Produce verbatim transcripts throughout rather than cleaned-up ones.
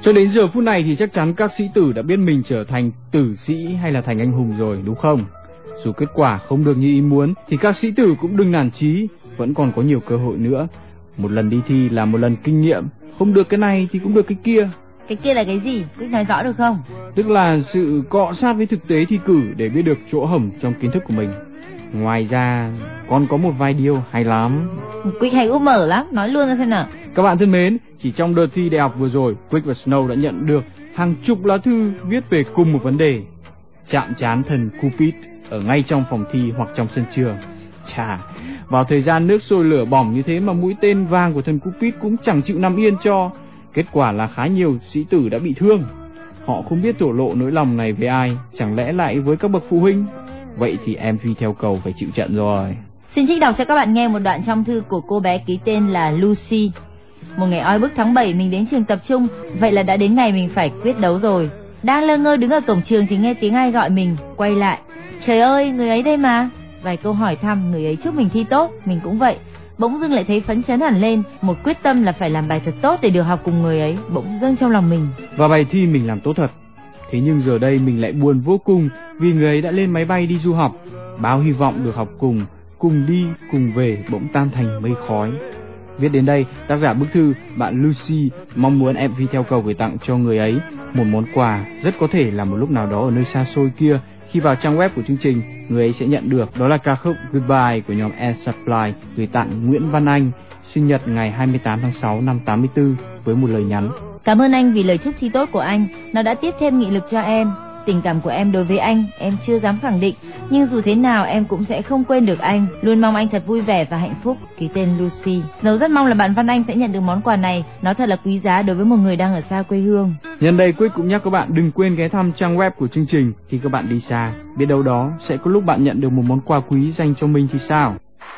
Cho đến giờ phút này thì chắc chắn các sĩ tử đã biết mình trở thành tử sĩ hay là thành anh hùng rồi, đúng không? Dù kết quả không được như ý muốn thì các sĩ tử cũng đừng nản chí, vẫn còn có nhiều cơ hội nữa. Một lần đi thi là một lần kinh nghiệm, không được cái này thì cũng được cái kia. Cái kia là cái gì? Quyết nói rõ được không? Tức là sự cọ sát với thực tế thi cử để biết được chỗ hổng trong kiến thức của mình. Ngoài ra còn có một vài điều hay lắm. Quyết hay úp mở lắm, nói luôn ra xem nào. Các bạn thân mến, chỉ trong đợt thi đại học vừa rồi, Quick và Snow đã nhận được hàng chục lá thư viết về cùng một vấn đề: chạm trán thần Cupid ở ngay trong phòng thi hoặc trong sân trường. Chà, vào thời gian nước sôi lửa bỏng như thế mà mũi tên vàng của thần Cupid cũng chẳng chịu nằm yên cho. Kết quả là khá nhiều sĩ tử đã bị thương. Họ không biết thổ lộ nỗi lòng này với ai, chẳng lẽ lại với các bậc phụ huynh? Vậy thì em Phi theo cầu phải chịu trận rồi. Xin trích đọc cho các bạn nghe một đoạn trong thư của cô bé ký tên là Lucy. Một ngày oi bức tháng bảy mình đến trường tập trung, vậy là đã đến ngày mình phải quyết đấu rồi. Đang lơ ngơ đứng ở cổng trường thì nghe tiếng ai gọi mình, quay lại. Trời ơi, người ấy đây mà. Vài câu hỏi thăm, người ấy chúc mình thi tốt, mình cũng vậy. Bỗng dưng lại thấy phấn chấn hẳn lên, một quyết tâm là phải làm bài thật tốt để được học cùng người ấy bỗng dâng trong lòng mình. Và bài thi mình làm tốt thật. Thế nhưng giờ đây mình lại buồn vô cùng vì người ấy đã lên máy bay đi du học. Bao hy vọng được học cùng, cùng đi, cùng về bỗng tan thành mây khói. Viết đến đây, tác giả bức thư bạn Lucy mong muốn em Phi theo cầu gửi tặng cho người ấy một món quà, rất có thể là một lúc nào đó ở nơi xa xôi kia. Khi vào trang web của chương trình, người ấy sẽ nhận được đó là ca khúc Goodbye của nhóm Air Supply gửi tặng Nguyễn Văn Anh, sinh nhật ngày hai mươi tám tháng sáu năm tám mươi tư, với một lời nhắn: cảm ơn anh vì lời chúc thi tốt của anh, nó đã tiếp thêm nghị lực cho em. Tình cảm của em đối với anh, em chưa dám khẳng định, nhưng dù thế nào em cũng sẽ không quên được anh. Luôn mong anh thật vui vẻ và hạnh phúc. Ký tên Lucy. Snow rất mong là bạn Văn Anh sẽ nhận được món quà này, nó thật là quý giá đối với một người đang ở xa quê hương. Nhân đây Quick cũng nhắc các bạn đừng quên ghé thăm trang web của chương trình khi các bạn đi xa. Biết đâu đó sẽ có lúc bạn nhận được một món quà quý dành cho mình thì sao?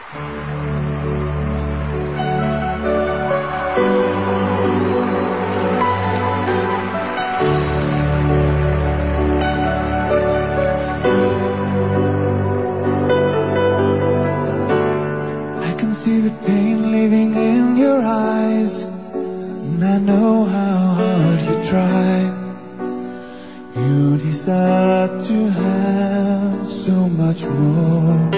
I know how hard you try. You deserve to have so much more.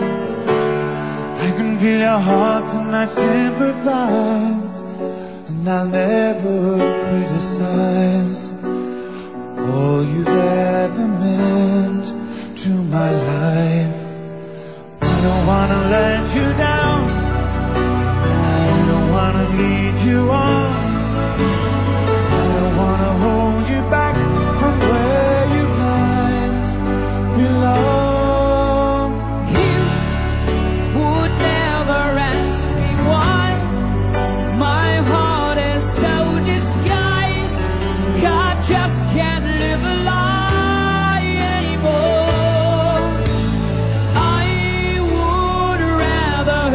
I can feel your heart and I sympathize, and I'll never criticize all you've ever meant to my life. I don't wanna let you down, I don't wanna lead you on, I don't wanna hold you back from where you might belong. You would never ask me why. My heart is so disguised, I just can't live a lie anymore. I would rather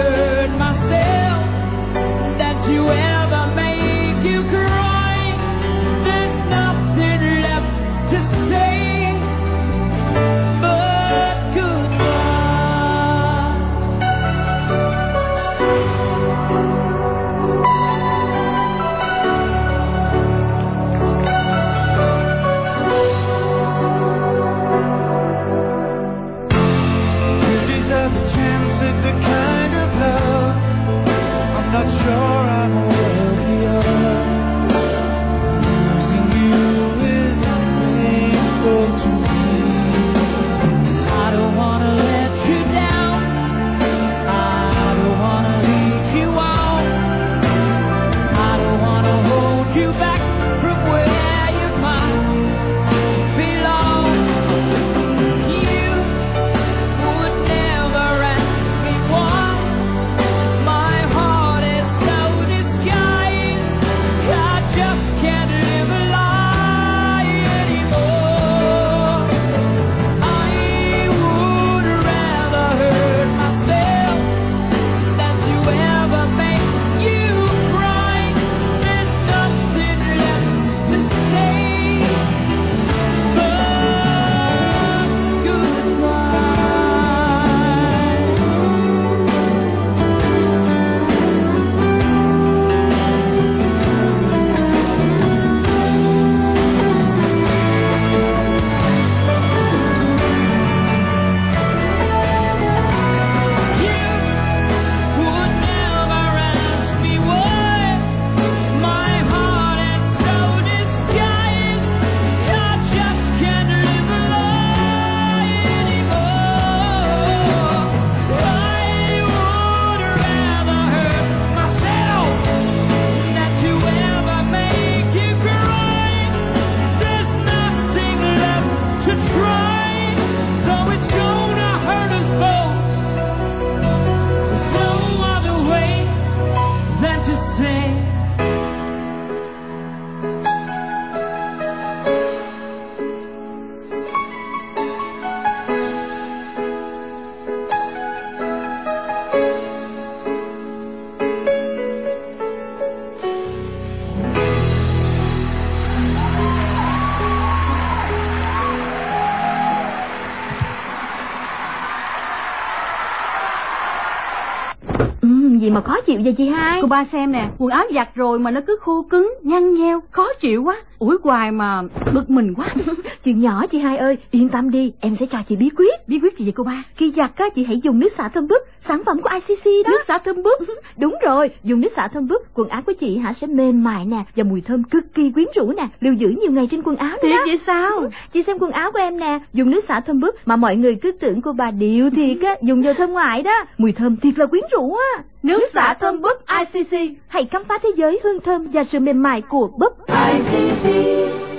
Ừ, gì mà khó chịu vậy chị hai? Cô ba xem nè, quần áo giặt rồi mà nó cứ khô cứng, nhăn nheo, khó chịu quá. Ủi hoài mà bực mình quá. Chuyện nhỏ chị hai ơi, yên tâm đi, em sẽ cho chị bí quyết. Bí quyết gì vậy cô ba? Khi giặt á, chị hãy dùng nước xả thơm bức, sản phẩm của i xê xê đó. Nước xả thơm bức? Đúng rồi, dùng nước xả thơm bức, quần áo của chị hả sẽ mềm mại nè, và mùi thơm cực kỳ quyến rũ nè, lưu giữ nhiều ngày trên quần áo. Thiệt vậy sao? Chị xem quần áo của em nè, dùng nước xả thơm bức mà mọi người cứ tưởng cô bà điệu thiệt á, dùng dầu thơm ngoại đó, mùi thơm thiệt là quyến rũ á. Nước xả thơm bức i xê xê. Hãy khám phá thế giới hương thơm và sự mềm mại của búp i xê xê.